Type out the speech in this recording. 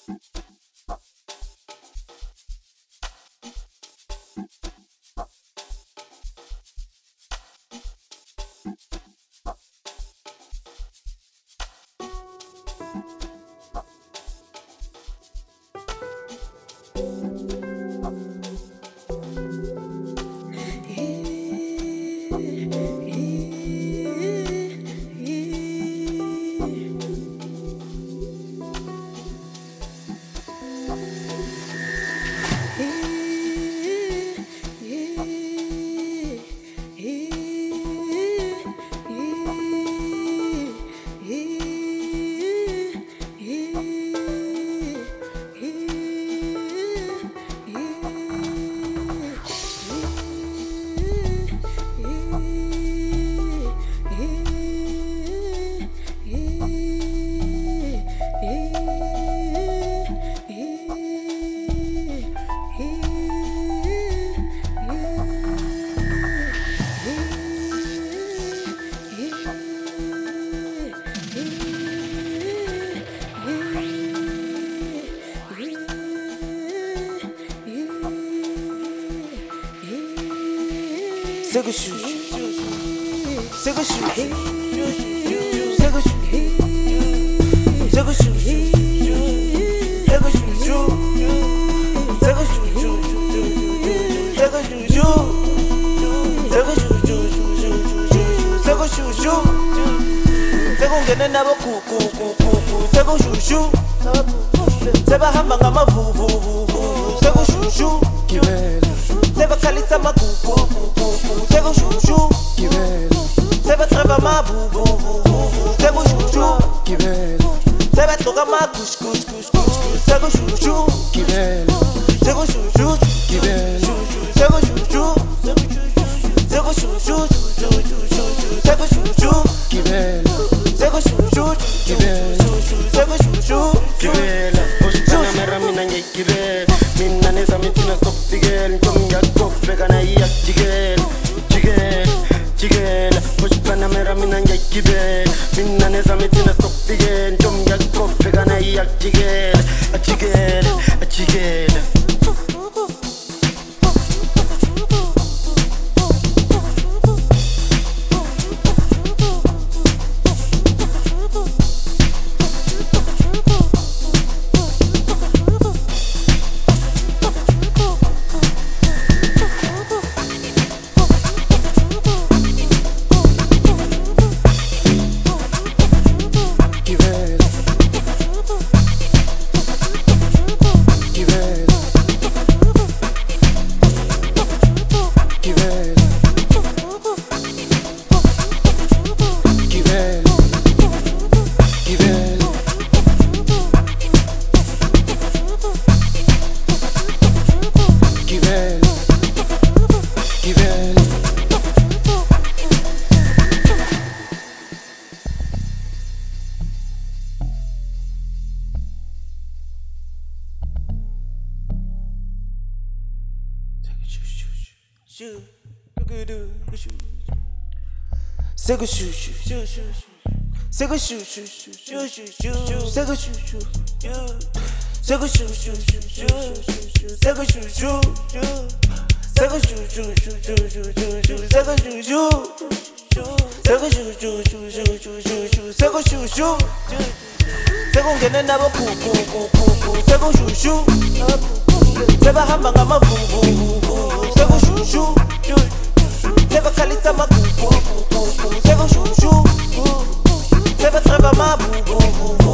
Sega shoot, Sega shoot, Sega shoot, Sega shoot, Sega shoot, Sega shoot, Sega shoot, Sega shoot, Sega shoot, Sega ngene nabo Sega shoot, Seba hamba ngamavuvu, Sega shoot, Seba kalisa makuku, Sega shoot, Seba treva mabubu, Sega shoot, Seba toka makush, Sega shoot, Sega shoot, Sega shoot, Sega shoot, Sega shoot, Sega shoot, Sega shoot, Kibela, Oshana Meramina Kibel, Minanesa Mitina Soptigel, Tomia Kopega Nayak Jigel, Oshana Meramina Kibel, Minanesa Mitina Soptigel, Tomia Kopega Nayak Jigel, a Jigel. Sega shoot, Sega shoot, Sega shoot, Sega shoot, Sega shoot, Sega shoot, Sega shoot, Sega ngene nabo Sega shoot, Seba hamba ngamavuvu, Sega shoot, Seba kalisa makuku, Sega shoot, Seba treva mabubu.